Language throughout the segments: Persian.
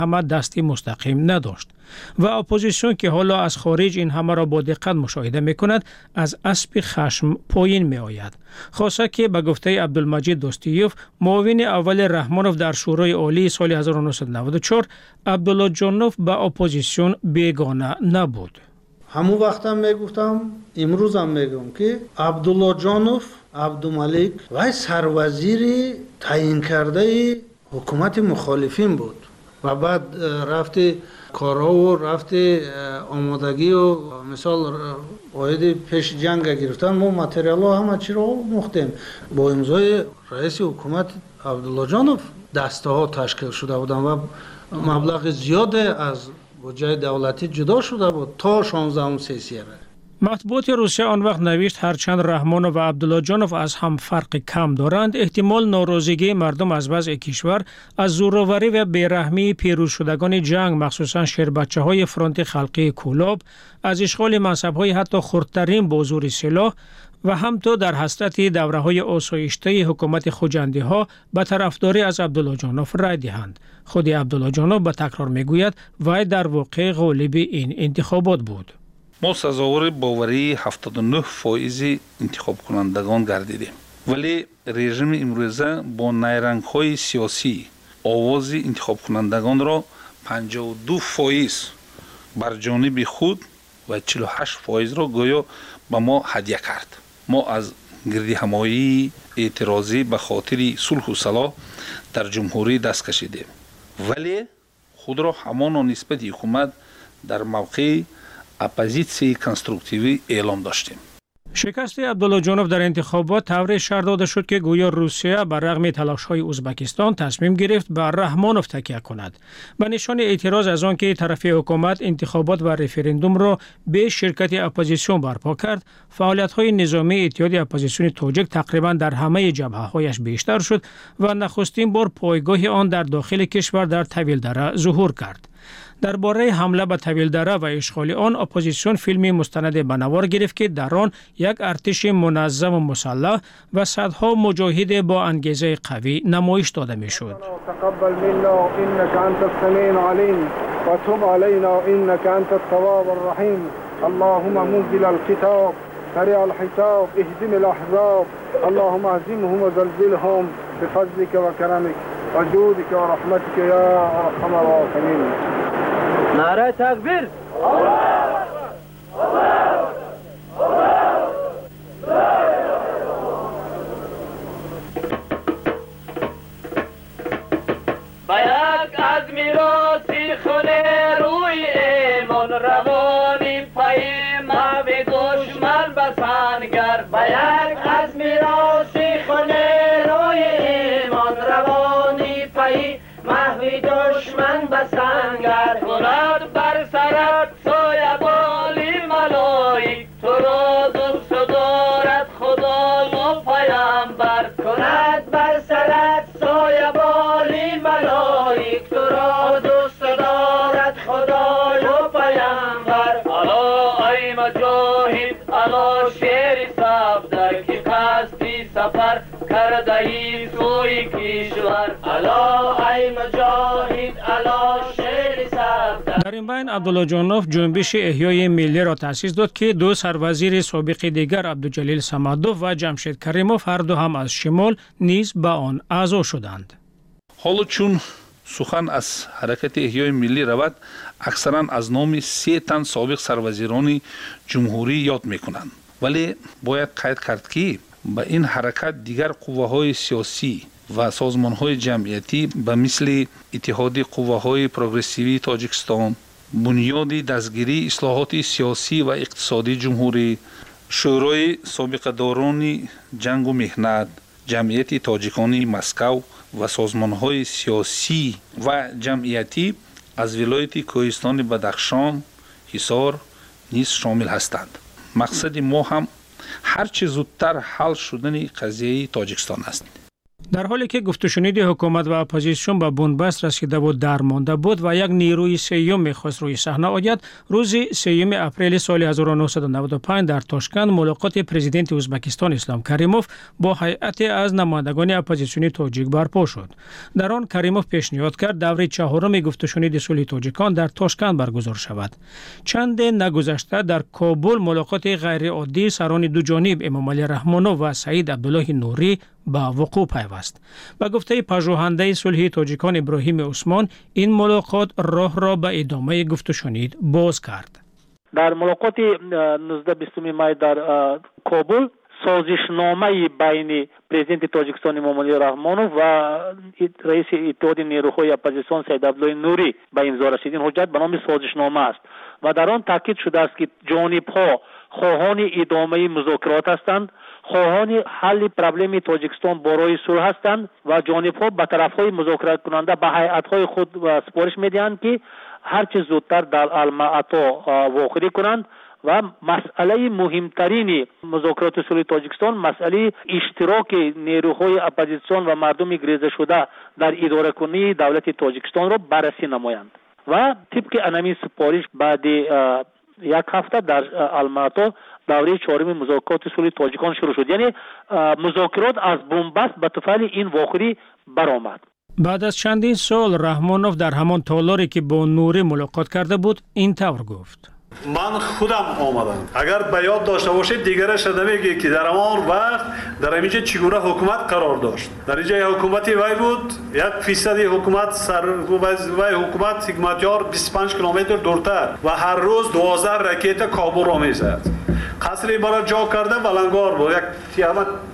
همه دستی مستقیم نداشت و اپوزیسیون که حالا از خارج این همه را با دقت مشاهده میکند از اسب خشم پایین می آید. خاصه که به گفته عبدالمجید دوستیوف معاون اول رحمانوف در شورای عالی سال 1994 عبدالله جانوف به اپوزیسیون بیگانه نبود. همون وقت هم میگفتم امروز هم میگم که عبدالله جانوف عبدالملک و سروزیر تعیین کرده حکومت مخالفین بود و بعد رفته کارها و رفته آمادگی و مثال واحد پیش جنگ گرفتن ما متریال ها همه چی را مختیم با امضای رئیس حکومت عبدالله جانوف دسته ها تشکیل شده بودن و مبلغ زیاد از بودجه دولتی جدا شده بود تا 16 سیسیه. مطبوعات روسیه آن وقت نوشت هرچند رحمانوف و عبدالله جانوف از هم فرق کم دارند، احتمال ناراضگی مردم از وضع کشور از زورآوری و بیرحمی پیروز شدگان جنگ مخصوصا شیربچه‌های فرانت خلقی کولاب از اشغال منصب‌های حتی خردترین با زور سلاح و همتا در حسرت دوره‌های آسایشته حکومت خوجندی‌ها به طرفداری از عبدالله جانوف رای دهند. خود عبدالله جانوف به تکرار میگوید وی در واقع غالب این انتخابات بود. ما سزاوار باوری 79% انتخاب کنندگان گردیدیم ولی رژیم امروزه با نیرنگ‌های سیاسی آواز انتخاب کنندگان را 52% بر جانب خود و 48% را گویا به ما هدیه کرد. ما از گردی همایی اعتراضی به خاطر صلح و صلاح در جمهوری دست کشیدیم ولی خود را همان نسبت حکومت در موقع اپوزیسیون کنستروکتیوی اعلام داشتیم. شکست عبدالله جانوف در انتخابات طوری شرح داده شد که گویا روسیه بر رغم تلاش‌های ازبکستان تصمیم گرفت بر رحمانوف تکیه کند. به نشان اعتراض از آن که طرف حکومت انتخابات و رفراندوم را به شرکت اپوزیسیون برپا کرد، فعالیت‌های نظامی اتحاد اپوزیسیون تاجیک تقریبا در همه جبهه‌هایش بیشتر شد و نخستین بار پایگاه آن در داخل کشور در طویلدره ظهور کرد. درباره حمله به طویلدره و اشغال آن اپوزیسیون فیلمی مستند به نوار گرفت که در آن یک ارتش منظم و مسلح و صدها مجاهد با انگیزه قوی نمایش داده میشد. تقبل منا انك انت السميع العليم وتب علينا انك انت التواب الرحيم اللهم منزل الكتاب سريع الحساب اهزم الاحزاب اللهم اهزمهم وزلزلهم بفضلك وكرمك وجودك ورحمتك يا ارحم الراحمين. نعره تکبیر. باید از میراثی خونه روی ایمان روانی پای ما به دشمن بسنگر باید از میراثی خونه روی ایمان روانی پای ما به دشمن بسنگر کناد بر سرت سایه بالی ملائک تو را دوست دارد خدا و پیامبر کند بر سرت سایه بالی ملائک تو را دوست دارد خدا و پیامبر الا ای مجاهد الا شیر صفدر که قصدی سفر کرده ای سوی کشور الا ای مجاهد الا شیر صفدر. در این بین عبدالله جانوف جنبش احیای ملی را تأسیس داد که دو سروزیر سابق دیگر عبدالجلیل صمدوف و جمشید کریموف هر دو هم از شمال نیز به آن اعضا شدند. حالا چون سخن از حرکت احیای ملی رود اکثرا از نام 3 تن سابق سروزیران جمهوری یاد میکنند ولی باید قید کرد که به این حرکت دیگر قوه‌های سیاسی و سازمان‌های جمعیتی به مثل اتحاد قوه‌های پروگرسیوی تاجیکستان، بنیاد دستگیری اصلاحات سیاسی و اقتصادی جمهوری، شورای سابقه‌داران جنگ و مهنت، جمعیت تاجیکانی مسکو و سازمان‌های سیاسی و جمعیتی از ولایت کوهستان بدخشان، حصار نیز شامل هستند. مقصد ما هم هرچه زودتر حل شدن قضیه تاجیکستان است. در حالی که گفت و شنید حکومت و اپوزیسیون به بنبست رسیده بود درمانده بود و یک نیروی سیوم میخواست روی صحنه آید، روز 3 اپریل سال 1995 در تاشکند ملاقات پرزیدنت ازبکستان اسلام کریموف با هیئت از نمایندگان اپوزیسیونی تاجیک برپا شد. در آن کریموف پیشنهاد کرد دوره 4 گفت و شنید صلح تاجیکان در تاشکند برگزار شود. چند نگذشته در کابل ملاقات غیر عادی سران دو جانب امام علی رحمانوف و سعید عبدالله نوری با وقوع پیوست. با گفته پژوهنده صلح تاجیکان ابراهیم عثمان، این ملاقات راه را به ادامه گفت و شنید باز کرد. در ملاقات 19-20 می در کابل سازشنامه بین پرزیدنت تاجیکستان امام علی رحمانوف و رئیس اتحاد نیروهای اپوزیسیون سعید عبدالله نوری به امضا رسید. این حجت به نام سازشنامه است و در آن تاکید شده است که جانب‌ها خواهان ادامه مذاکرات هستند، خواهان حل پرابلم تاجیکستان برای صلح هستند و جانب‌ها به طرف‌های مذاکرات کننده به هیئت‌های خود سپارش می‌دهند که هر چه زودتر در المعطا واقع کنند و مسئله مهمترین مذاکرات صلح تاجیکستان مسئله اشتراک نیروهای اپوزیسیون و مردم گریزه شده در اداره کنی دولت تاجیکستان را بررسی نمایند و طبق انمی سپارش بعد یک هفته در المعطا دوره 4 مذاکرات صلح تاجیکان شروع شد. یعنی مذاکرات از بنبست به طفل این واقعی برآمد. بعد از چندین سال رحمانوف در همان تالاری که با نوری ملاقات کرده بود این طور گفت: من خودم آمدم. اگر به یاد داشته باشید دیگرش نمیگه که در همان وقت در اینجا چگونه حکومت قرار داشت. در اینجا حکومت وی بود، 1% حکومت وی حکومت حکمتیار 25 کیلومتر دورتر و هر روز 12 راکت کابل را میزد. قصری برای جا کرده ولنگار بود، یک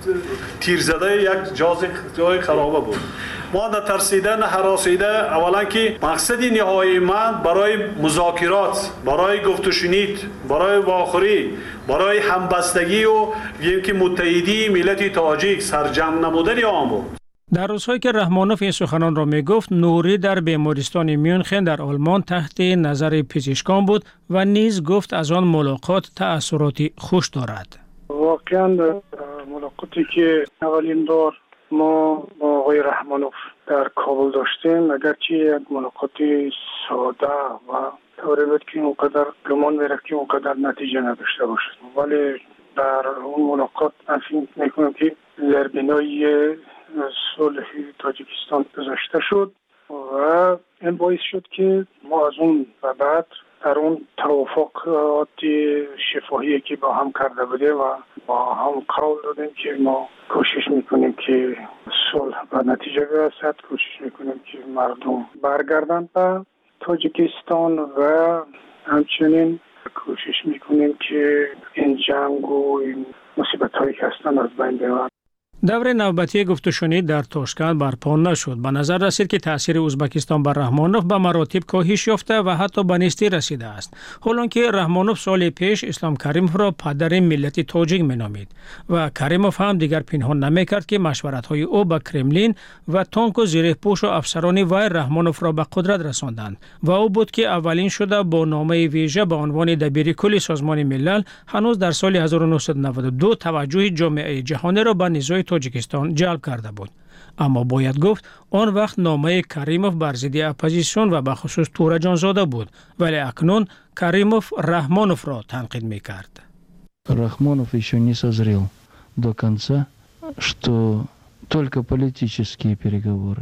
تیر زده یک جای خرابه بود. ما نه ترسیده نه هراسیده، اولا که مقصد نهایی من برای مذاکرات، برای گفت و شنید، برای واخوری، برای همبستگی و اینکه متحدی ملت تاجیک سرجم نمودن آن بود. در روزهایی که رحمانوف این سخنان را میگفت، نوری در بیمارستان میونخن در آلمان تحت نظر پزشکان بود و نیز گفت از آن ملاقات تأثیراتی خوش دارد. واقعا ملاقاتی که اولین بار ما با آقای رحمانوف در کابل داشتیم، اگرچه یک ملاقات ساده و طوری بود که اونقدر گمان میرفت که اونقدر نتیجه نداشته باشد، ولی در اون ملاقات من فکر میکنم که زربینای صلح تاجیکستان گذاشته شد و این باعث شد که ما از اون و بعد در اون توافقات شفاهی که با هم کرده بوده و با هم قول دادیم که ما کوشش میکنیم که صلح و نتیجه برسد، کوشش میکنیم که مردم برگردن به تاجیکستان و همچنین کوشش میکنیم که این جنگ و این مصیبت هایی که هستن از بین ببرن. دور نوبتی گفت و شنید در تاشکند برپا نشد. به نظر رسید که تاثیر ازبکستان بر رحمانوف به مراتب کاهش یافته و حتی به نیستی رسیده است. حالانکه رحمانوف سال پیش اسلام کریموف را پدر ملت تاجیک مینامید و کریموف هم دیگر پنهان نمیکرد که مشورت‌های او با کرملین و تانک و زیرپوش و افسران وی رحمانوف را به قدرت رساندند و او بود که اولین شده با نامه ویژه به عنوان دبیر کل سازمان ملل هنوز در سال 1992 توجه جامعه جهانی را به نزاع تاجیکستان جلب کرده بود. اما باید گفت آن وقت نامه کریموف بر ضد اپوزیسیون و به خصوص تورا جانزاده بود، ولی اکنون کریموف رحمانوف را تنقید میکرد. Рахмонов еще не созрел до конца, что только политические переговоры.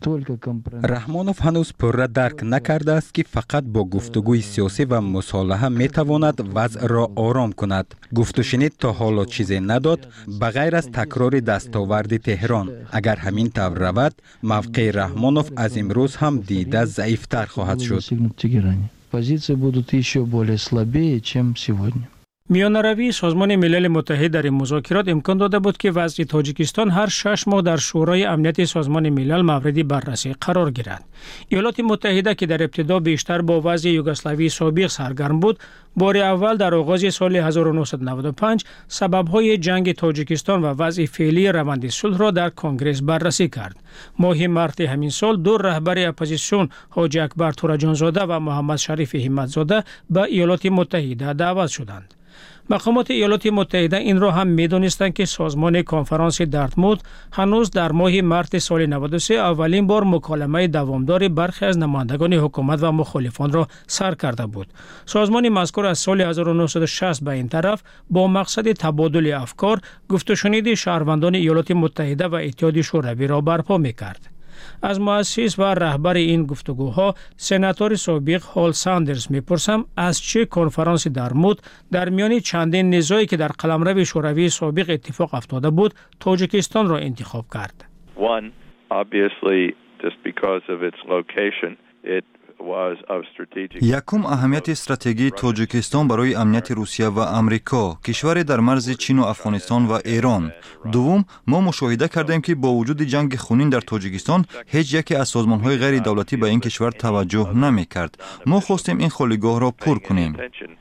رحمانوف هنوز پوره درک نکرده است که فقط با گفتگوی سیاسی و مصالحه میتواند وضع را آرام کند. گفت و شنید تا حالا چیزی نداد بغیر از تکرار دستاورد تهران. اگر همین طور رود موقع رحمانوف از امروز هم دیده ضعیفتر خواهد شد. Позиции будут еще более слабее, чем сегодня. میانروی سازمان ملل متحد در این مذاکرات امکان داده بود که وضع تاجیکستان هر 6 ماه در شورای امنیت سازمان ملل مورد بررسی قرار گیرد. ایالات متحده که در ابتدا بیشتر با وضع یوگسلاوی سابق سرگرم بود، بار اول در آغاز سال 1995 سبب‌های جنگ تاجیکستان و وضع فعلی روند صلح را در کنگره بررسی کرد. ماه مارس همین سال دو رهبر اپوزیسیون حاجی اکبر تورا جانزاده و محمد شریف همتزاده به ایالات متحده دعوت شدند. مقامات ایالات متحده این را هم می‌دانستند که سازمان کنفرانس دارتموت هنوز در ماه مارس سال 93 اولین بار مکالمه دوامدار برخی از نمایندگان حکومت و مخالفان را سر کرده بود. سازمان مذکور از سال 1960 به این طرف با مقصد تبادل افکار گفت و شنید شهروندان ایالات متحده و اتحاد شوروی را برپا می‌کرد. از مؤسس و رهبر این گفتگوها سناتور سابق هال ساندرز میپرسم از چه کنفرانس دارتموت در میان چندین نزاعی که در قلمرو شوروی سابق اتفاق افتاده بود تاجیکستان را انتخاب کرد. One, obviously, just because of its location, it was of strategic. یکم اهمیت استراتژی تاجیکستان برای امنیت روسیه و آمریکا، کشور در مرز چین و افغانستان و ایران. دوم، ما مشاهده کردیم که با وجود جنگ خونین در تاجیکستان هیچ یکی از سازمان‌های غیر دولتی به این کشور توجه نمی‌کرد. ما خواستیم این خالیگاه را پر کنیم.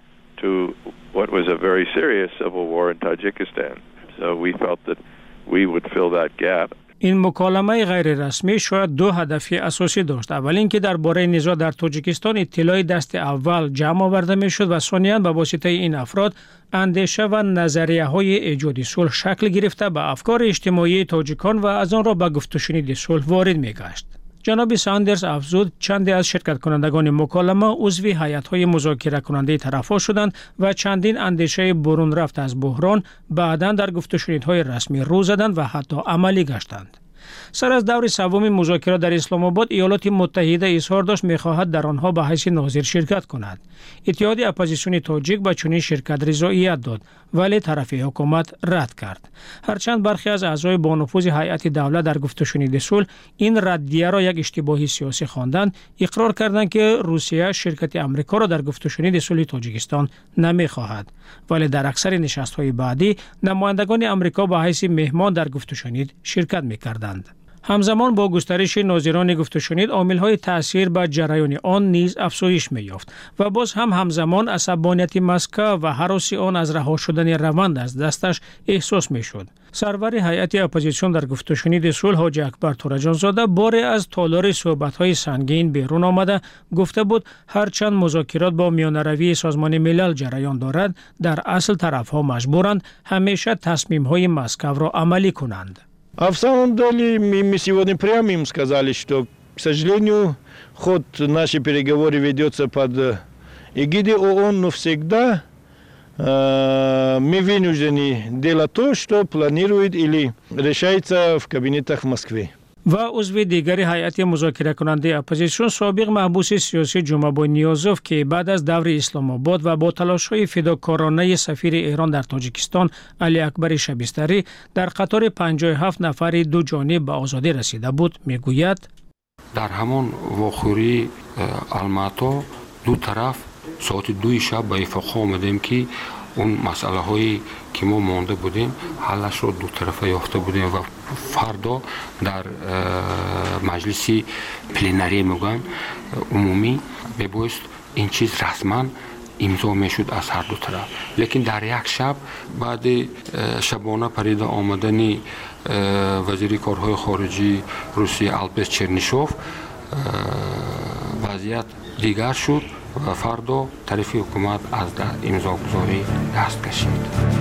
این مکالمه غیر رسمی شاید دو هدف اساسی داشت. اول اینکه درباره نزاع در تاجیکستان اطلاع دست اول جمع آورده میشد و ثانیاً به واسطه این افراد اندیشه و نظریه‌های ایجاد صلح شکل گرفته به افکار اجتماعی تاجیکان و از آن را به گفت و شنید صلح وارد می‌گشت. جناب ساندرز افزود چندی از شرکت کنندگان مکالمه عضو هیئت‌های مذاکره کننده طرف‌ها شدند و چندین اندیشه برون رفت از بحران بعداً در گفت و شنیدهای رسمی رو زدند و حتی عملی گشتند. سر از دور سوم مذاکرات در اسلام آباد ایالات متحده اظهار داشت می‌خواهد در آنها به حیث ناظر شرکت کند. اتحاد اپوزیسیون تاجیک به چنین شرکت رضایت داد ولی طرف حکومت رد کرد. هرچند برخی از اعضای با نفوذ هیئت دولت در گفت و شنید صلح این ردیه را یک اشتباه سیاسی خواندند، اقرار کردند که روسیه شرکت آمریکا را در گفت و شنید صلح تاجیکستان نمی‌خواهد. ولی در اکثر نشست‌های بعدی نمایندگان آمریکا به حیث مهمان در گفت و شنید شرکت می‌کردند. همزمان با گسترش ناظران گفت و شنید عامل‌های تأثیر بر جریان آن نیز افزایش می‌یافت و باز هم همزمان عصبانیت مسکو و هراس آن از رها شدن روند از دستش احساس می‌شد. سرور هیئت اپوزیسیون در گفت و شنید صلح حاجی اکبر تورجانزاده باری از تالار صحبت‌های سنگین بیرون آمده گفته بود هرچند مذاکرات با میانه‌روی سازمان ملل جریان دارد در اصل طرف‌ها مجبورند همیشه تصمیم‌های مسکو را عملی کنند. А в самом деле мы сегодня прямо им сказали, что, к сожалению, ход нашей переговоры ведется под эгидой ООН, но всегда мы вынуждены делать то, что планирует или решается в кабинетах в Москве. و عضو دیگری هیئت مذاکره کننده اپوزیسیون سابق محبوس سیاسی جمعه نیازوف که بعد از دور اسلام آباد و با تلاش‌های فداکارانه سفیر ایران در تاجیکستان علی اکبر شبستری در قطار 57 نفر دو جانب به آزادی رسیده بود میگوید در همان واخوری الماتا دو طرف ساعت 2 شب به اتفاق آمدیم که اون مسئله هایی که ما مانده بودیم حلش رو دو طرفه یافته بودیم و فردا در مجلس پلنری میگن عمومی ببایست این چیز رسما امضا میشد از هر دو طرف. لیکن در یک شب بعد شبانه پرید آمدن وزیر کارهای خارجی روسیه البرت چرنیشوف وضعیت دیگر شد و فردا طرف حکومت از امضاگذاری دست کشید.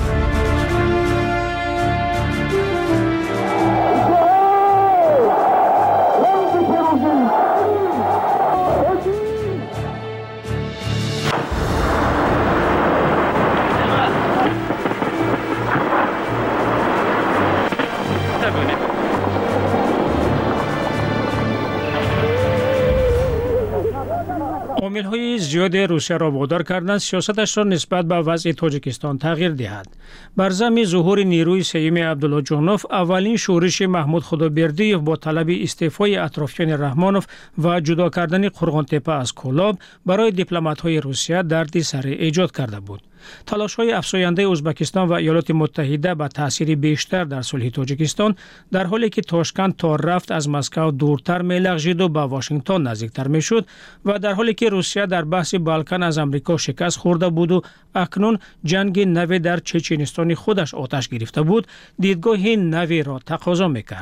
عامل‌های زیاد روسیه را وادار کردند سیاستش را نسبت به وضع تاجیکستان تغییر دهد. بر ضمن ظهور نیروی سیوم عبدالله جانوف اولین شورش محمود خدابردیوف با طلب استعفای اطرافیان رحمانوف و جدا کردن قرغان‌تپه از کولاب برای دیپلمات‌های روسیه دردی سر ایجاد کرده بود. تلاش‌های افزاینده ازبکستان و ایالات متحده به تأثیر بیشتر در صلح تاجیکستان در حالی که تاشکند تا رفت از مسکو دورتر می‌لغزید و به واشنگتن نزدیکتر می‌شد و در حالی که روسیه در بحث بالکان از آمریکا شکست خورده بود و اکنون جنگ نوی در چچنستان خودش آتش گرفته بود، دیدگاه نوی را تقاضا می‌کرد.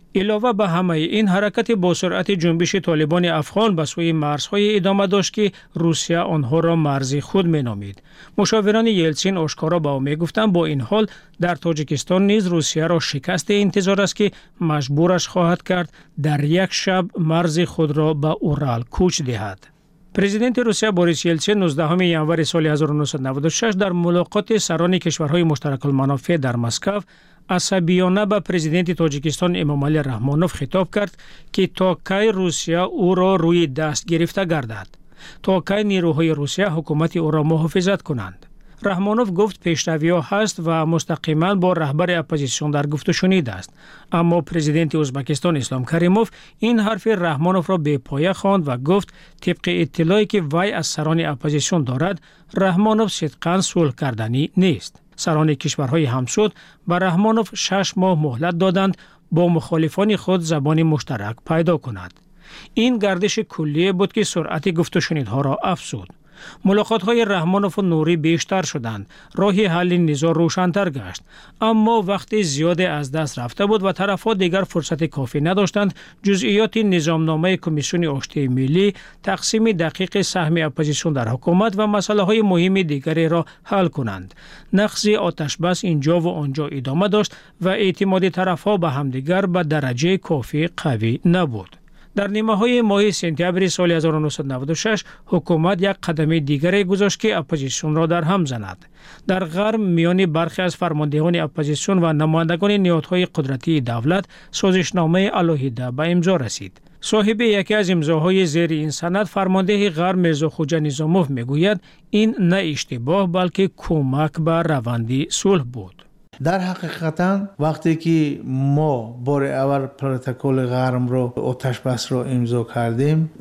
علاوه به همه این حرکت با سرعت جنبش طالبان افغان به سوی مرزهای ادامه داشت که روسیه آنها را مرز خود مینامید. مشاوران یلتسین آشکارا به او میگفتند با این حال در تاجیکستان نیز روسیه را شکست انتظار است که مجبورش خواهد کرد در یک شب مرز خود را به اورال کوچ دهد. پرزیدنت روسیه بوریس یلتسین 19 ژانویه سال 1996 در ملاقات سران کشورهای مشترک المنافع در مسکو عصبیانه به پرزیدنت تاجیکستان امامعلی رحمانوف خطاب کرد که تا کی روسیه او را روی دست گرفته گردد، تا کی نیروهای روسیه حکومت او را محافظت کنند. رحمانوف گفت پیشروی‌ها هست و مستقیما با رهبر اپوزیسیون در گفت و شنید است، اما پرزیدنت ازبکستان اسلام کریموف این حرف رحمانوف را بی‌پایه خواند و گفت طبق اطلاعی که وی از سران اپوزیسیون دارد رحمانوف صدقاً صلح کردنی نیست. سران کشورهای همسود به رحمانوف 6 ماه مهلت دادند با مخالفان خود زبان مشترک پیدا کند. این گردش کلیه بود که سرعت گفت و شنیدها را افزود. ملاقات‌های رحمانوف و نوری بیشتر شدند، راه حل نزاع روشن‌تر گشت، اما وقت زیاد از دست رفته بود و طرف‌ها دیگر فرصت کافی نداشتند جزئیات نظامنامه کمیسیون آشتی ملی، تقسیم دقیق سهم اپوزیسیون در حکومت و مسائل مهم دیگری را حل کنند. نقض آتشبس اینجا و آنجا ادامه داشت و اعتماد طرف‌ها به همدیگر به درجه کافی قوی نبود. در نیمه‌های ماه سپتامبر سال 1996 حکومت یک قدم دیگری گذاشت که اپوزیسیون را در هم زند. در غرب میان برخی از فرماندهان اپوزیسیون و نمایندگان نهادهای قدرتی دولت سازشنامه علیحده به امضا رسید. صاحب یکی از امضاهای زیر این سند فرمانده غرب میرزا خوجا نظاموف میگوید این نه اشتباه بلکه کمک به روند صلح بود. در حقیقتا وقتی که ما بار اول پروتکل غرم رو آتش بس رو امضا کردیم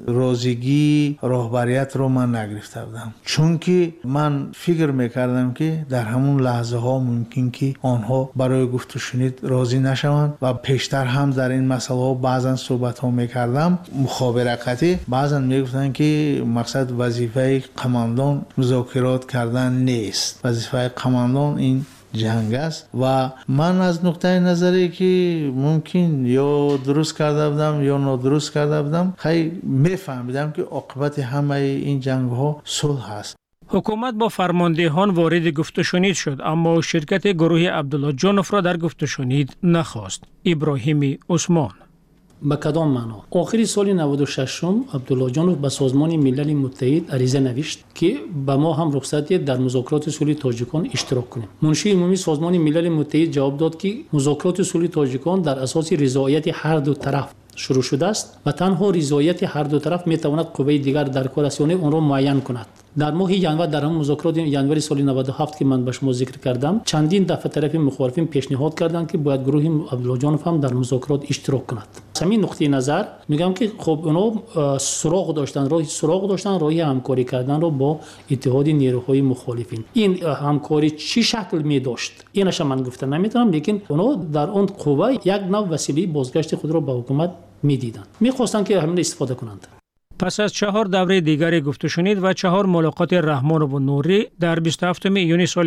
روزگی راهبریت رو من نگرفته بودم، چون که من فکر میکردم که در همون لحظه ها ممکن که آنها برای گفت و شنید راضی نشوند و پیشتر هم در این مسئله ها بعضا صحبت ها میکردم مخابراتی، بعضا میگفتن که مقصد وظیفه قماندان مذاکرات کردن نیست، وظیفه قماندان این جنگ است و من از نقطه نظری که ممکن یا درست کرده بودم یا نادرست کرده بودم خیلی میفهمیدم که عاقبت همه این جنگ ها صلح است. حکومت با فرماندهان وارد گفت و شنید شد، اما شرکت گروه عبدالله جانوف را در گفت و شنید نخواست. ابراهیم عثمان به کدام معنا؟ آخر سال 96 عبدالله جانوف به سازمان ملل متحد عریضه نوشت که به ما هم رخصت در مذاکرات صلح تاجیکان اشتراک کنیم. منشی عمومی سازمان ملل متحد جواب داد که مذاکرات صلح تاجیکان در اساس رضایت هر دو طرف شروع شده است و تنها رضایت هر دو طرف می تواند قوه دیگر در کار رسانی آن را معین کند. در ماه ژانویه در هم مذاکرات ژانویه سال 97 که من به شما ذکر کردم چندین دفعه طرف مخالفین پیشنهاد کردند که باید گروه عبدالله جانوف هم در مذاکرات اشتراک کند. همین نقطه نظر میگم که خب اونا سراغ داشتن راه همکاری کردن رو با اتحاد نیروهای مخالفین. این همکاری چی شکل می داشت اینش من گفتن نمیتونم، لیکن اونا در اون قوه یک نوع وسیله بازگشت خود را به حکومت میدیدند، میخواستند که همین استفاده کنند. پس از 4 دوره دیگری گفت و شنید و 4 ملاقات رحمانوف و نوری در 27 ایونی سال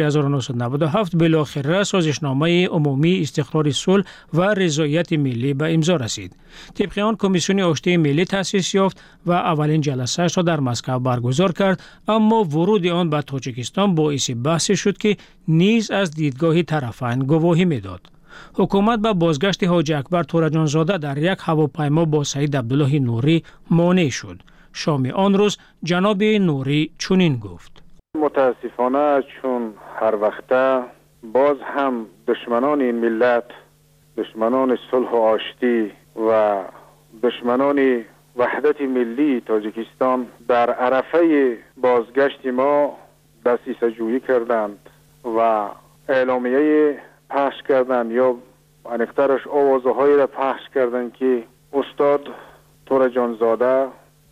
1997 بالاخره سازشنامه عمومی استقرار صلح و رضایت ملی به امضا رسید. طبق آن کمیسیون آشتی ملی تأسیس یافت و اولین جلسه‌اش را در مسکو برگزار کرد، اما ورود آن به تاجیکستان باعث بحث شد که نیز از دیدگاه طرفین گواهی میداد. حکومت به بازگشت حاجی اکبر تورجان زاده در یک هواپیما با سید عبدالله نوری مانع شد. شام آن روز جناب نوری چنین گفت: متاسفانه چون هر وقته باز هم دشمنان این ملت، دشمنان صلح و آشتی و دشمنان وحدت ملی تاجیکستان در عرفه بازگشت ما دسیسه جویی کردند و اعلامیه پخش کردن یا انکترش آوازهایی را پخش کردن که استاد تورجان زاده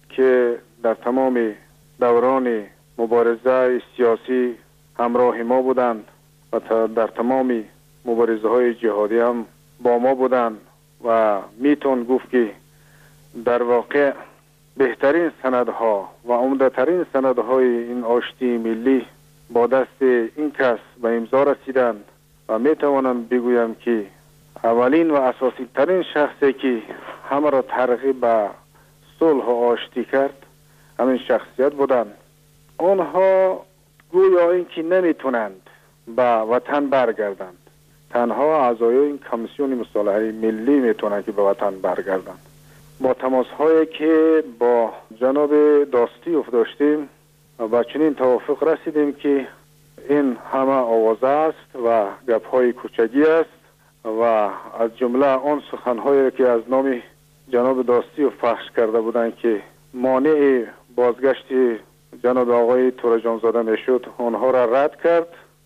که در تمام دوران مبارزه سیاسی همراه ما بودند و در تمام مبارزه های جهادی هم با ما بودند و میتون گفت که در واقع بهترین سندها و عمده‌ترین سندهای این آشتی ملی با دست این کس به امضا رسیدند و می توانم بگویم که اولین و اساسی ترین شخصی که همه را ترغیب به صلح و آشتی کرد همین شخصیت بودند. آنها گویا اینکه نمیتونند به وطن برگردند، تنها اعضای این کمیسیون مصالحه ملی میتونند که به وطن برگردند. با تماس هایی که با جناب داستیوف داشتیم و چنین توافق رسیدیم که این همه آوازه است و گپ های کوچگی است و از جمله آن سخن هایی که از نام جناب داستیوف پخش کرده بودند که مانع بازگشت جناب آقای تورجانزاده میشد، آنها را رد کرد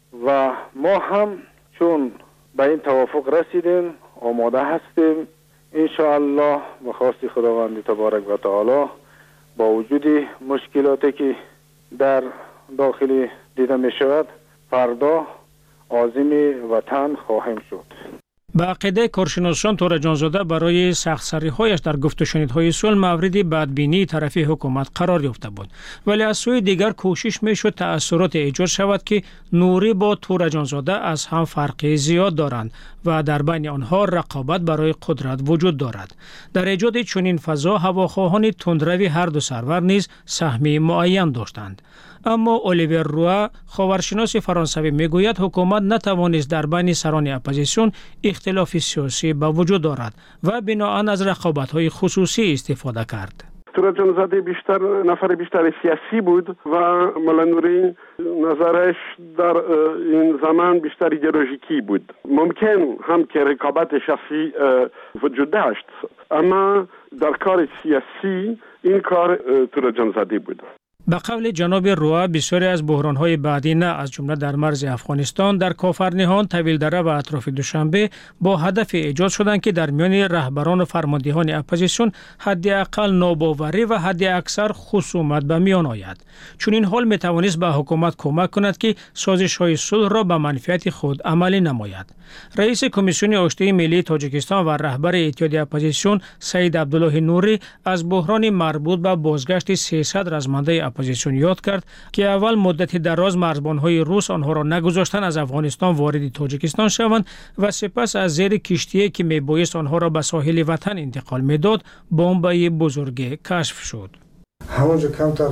و ما هم چون به این توافق رسیدیم آماده هستیم انشاءالله به خواست خداوند تبارک و تعالی با وجود مشکلاتی که در داخل دیده می شود فردا عازم وطن خواهیم شد. به عقیده کارشناسان تورجانزاده برای سخت‌سری‌هایش در گفت و شنیدهای صلح مورد بدبینی طرفی حکومت قرار یافته بود، ولی از سوی دیگر کوشش میشد تأثیرات ایجاد شود که نوری با تورجانزاده از هم فرقی زیاد دارند و در بین آنها رقابت برای قدرت وجود دارد. در ایجاد چنین فضا هواخواهان تندروی هر دو سرور نیز سهمی معین داشتند. اما الیور روا خاورشناس فرانسوی میگوید حکومت نتوانست در بین سران اپوزیسیون اختلاف سیاسی به وجود دارد و بناهن از رقابت‌های خصوصی استفاده کرد. تورجانزاده نفر بیشتر سیاسی بود و ملا نوری نظرش در این زمان بیشتر ایدئولوژیکی بود. ممکن هم که رقابت شخصی وجود داشت، اما در کار سیاسی این کار تورجانزاده بود. به قول جناب روا بسیاری از بحران‌های بعدی نه از جمله در مرز افغانستان، در کافرنهان، طویلدره و اطراف دوشنبه با هدف ایجاد شدند که در میان رهبران و فرماندهان اپوزیسیون حداقل ناباوری و حداکثر خصومت به میان آید. چون این حال میتوانست به حکومت کمک کند که سازش‌های صلح را به منفعت خود عملی نماید. رئیس کمیسیون آشتی ملی تاجیکستان و رهبر اتحاد اپوزیسیون سید عبدالله نوری از بحران مربوط به بازگشت 300 رزمنده اپوزیسیون یاد کرد که اول مدت دراز مرزبان‌های روس آنها را نگذاشتند از افغانستان وارد تاجیکستان شوند و سپس از زیر کشتی که میبایست آنها را به ساحل وطن انتقال میداد بمب بزرگ کشف شد. همونجا کمتر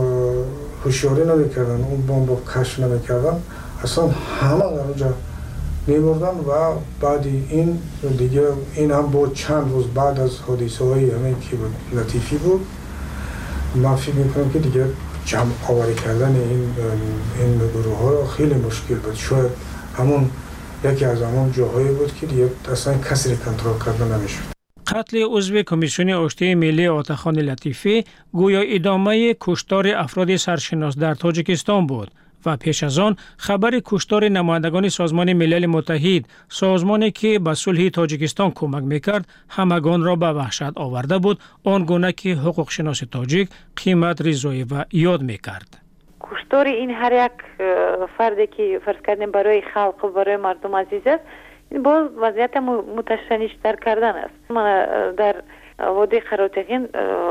هوشیاری نمیکردن، اون بمب کشف نمیکردن، اصلا همه در اونجا میبردن و بعد این دیگه این هم بود چند روز بعد از حادثه های همین که لطیفی بود. من فکر میکنم که دیگه جمع آوری کردن این گروه ها خیلی مشکل بود. شاید همون یکی از همون جاهایی بود که دیگه اصلا کسی کنترل کردن نمیشد. قتل عضو کمیسیون آشتی ملی عطاخان لطیفی گویا ادامه کشتار افراد سرشناس در تاجیکستان بود و پیش از آن خبر کشتار نمایندگان سازمان ملل متحد، سازمانی که به صلح تاجیکستان کمک میکرد، همگان را به وحشت آورده بود، آنگونه که حقوق شناس تاجیک قیمت رضایی و یاد میکرد. کشتار این هر یک فردی که فرض کردیم برای خلق و برای مردم عزیز است، این باز وضعیت متشنج‌تر کردن است. من در وادی قراتقین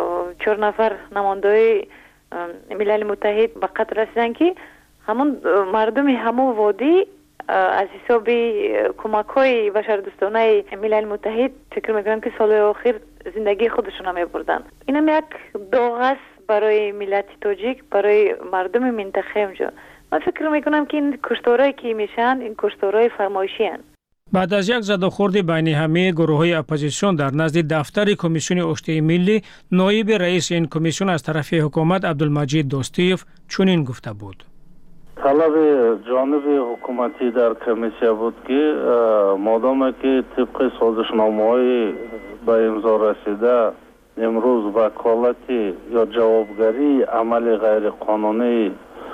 4 نفر نماینده‌های ملل متحد به قتل رسیدن که همون مردم همون وادی از حساب کمک‌های بشردوستانه ملل متحد فکر می‌کنم که سال آخر زندگی خودشون هم می‌بردن. اینم یک داغ است برای ملت تاجیک، برای مردم منطقه اونجا. من فکر می‌کنم که این کشتارهایی که میشن این کشتارهای فرمایشی هستند. بعد از یک زدوخورد بین همه گروه‌های اپوزیسیون در نزد دفتر کمیسیون آشتی ملی، نایب رئیس این کمیسیون از طرف حکومت عبدالمجید داستیوف چنین گفته بود: طلب جانب حکومتی در کمیسیون بود که مادامی که طبق سازشنامه‌های به امضا رسیده امروز وکالت یا جوابگری عمل غیر قانونی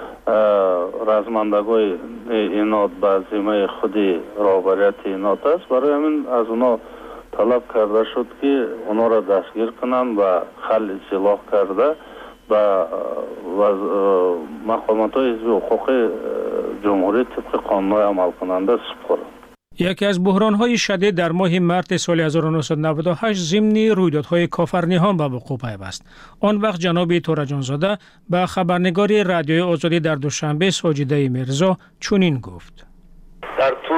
رزمندگان اینات به ذمه خودی رهبریت اینات است، برای همین از اونا طلب کرده شد که اونا را دستگیر کنند و خل اصلاح کرده و مقامات حزب حقوق جمهوری طبق قانون عمل کننده سپارند. یکی از بحران‌های شدید در ماه مارس سال 1998 ضمن رویدادهای کافرنهان به وقوع پیوست. آن وقت جناب تورجانزاده به خبرنگار رادیوی آزادی در دوشنبه ساجده میرزا چنین گفت: در طول 2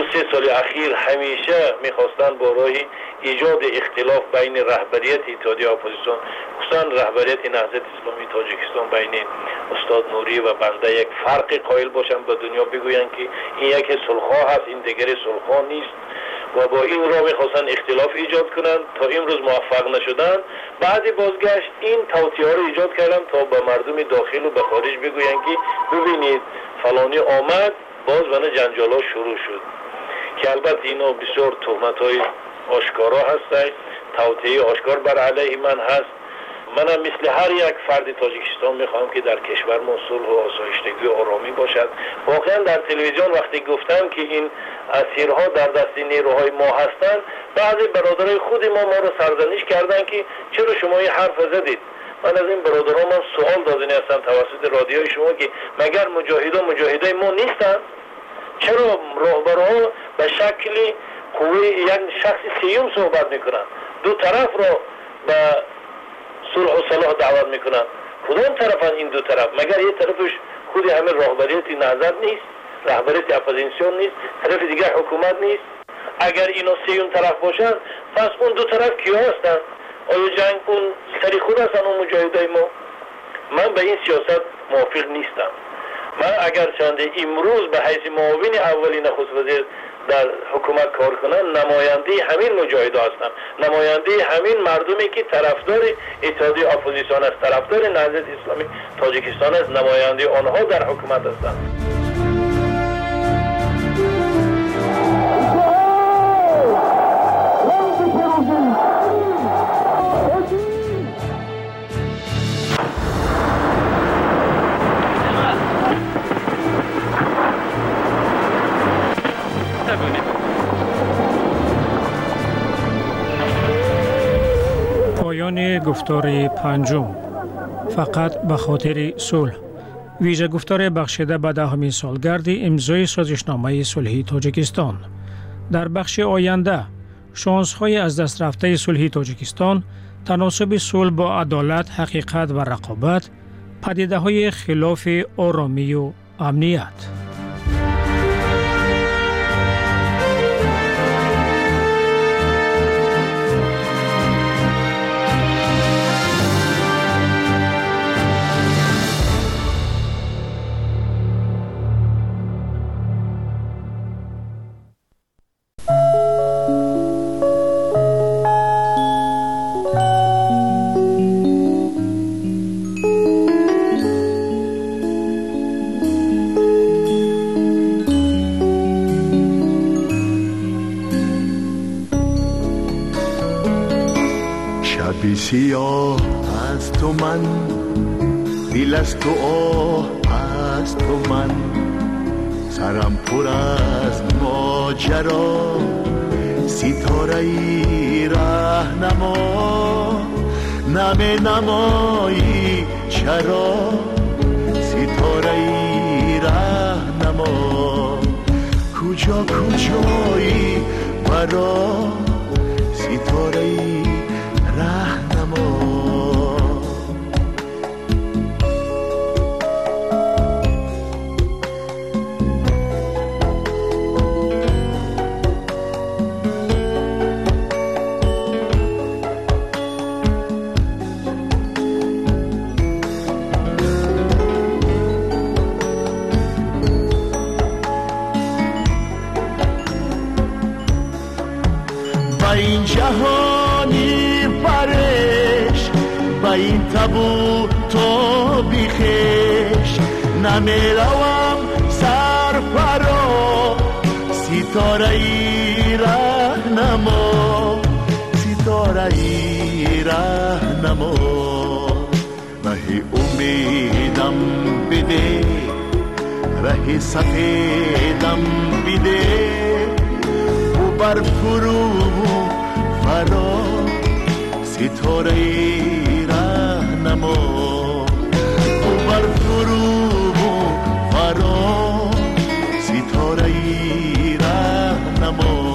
2-3 سال اخیر همیشه میخواستن با راه ایجاد اختلاف بین رهبریت اتحادیه اپوزیسیون خصوصا رهبریت نهضت اسلامی تاجیکستان بین استاد نوری و بنده یک فرق قائل باشند به دنیا بگویند که این یک صلح‌خواه هست این دیگر صلح‌خواه نیست و با این راه میخواستن اختلاف ایجاد کنند تا امروز موفق نشدن. بعد بازگشت این توطئه‌ها رو ایجاد کردن تا به مردم داخل و به خارج بگویند که ببینید فلانی آمد باز بنا جنجال ها شروع شد که البته اینا بسیار تهمت‌های آشکارا هست، توطئه آشکار بر علیه من هست. منم مثل هر یک فرد تاجیکستان میخوام که در کشور ما صلح و آسایشتگی و آرامی باشد. واقعا در تلویزیون وقتی گفتم که این اسیرها در دست نیروهای ما هستند، بعضی برادرای خود ما رو سرزنش کردن که چرا شما این حرف زدید. من از این برادرام هم سوال دادنی هستم توسط رادیوی شما که مگر مجاهدای ما نیستن؟ چرا راهبرها به شکل قوی یک شخص سیوم صحبت میکنن؟ دو طرف را به صلح و صلاح دعوت میکنن. کدام طرفن این دو طرف؟ مگر یه طرفش خود همه راهبریت نهضت نیست؟ رهبریت اپوزیسیون نیست؟ طرف دیگر حکومت نیست؟ اگر اینا سیوم طرف باشن پس اون دو طرف کیا هستن؟ آیا جنگ اون سری خود هستن اون مجاهدای ما؟ من به این سیاست موافق نیستم. من اگر چنده امروز به حیث معاون اولی نخست وزیر در حکومت کار کنن، نماینده همین مجاهدا هستن، نماینده همین مردمی که طرفدار اتحادیه اپوزیسیون است، طرفدار نهضت اسلامی تاجیکستان است، نماینده آنها در حکومت هستند. پایان گفتار پنجم، فقط به خاطر صلح. ویژه گفتار بخشیده به 10مین سالگرد امضای سازشنامه صلحی تاجیکستان. در بخش آینده شانس‌های از دست رفته صلحی تاجیکستان، تناسب صلح با عدالت، حقیقت و رقابت، پدیده‌های خلاف آرامی و امنیت. سیاه از تو من، دل از تو آه از تو من، سرم پر از ماجرا، ستاره ای رهنما، نم نمایی چرا، ستاره ای رهنما، کجا کجایی برا، ستاره ای رهنما. با این جهانی پرش، با این تبو تو بیخش، نمیروم سر فرا، ستاره ای رهنما، ستاره ای رهنما. مهی امیدم بده، ره سفیدم بده، و بر فرو فرا، ستاره ای رهنما، و بر فرو فرا، ستاره ای رهنما.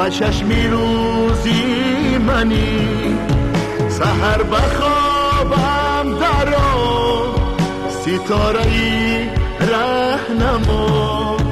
و چشمی روزی منی سحر بخوابم درا ستاره ای رهنما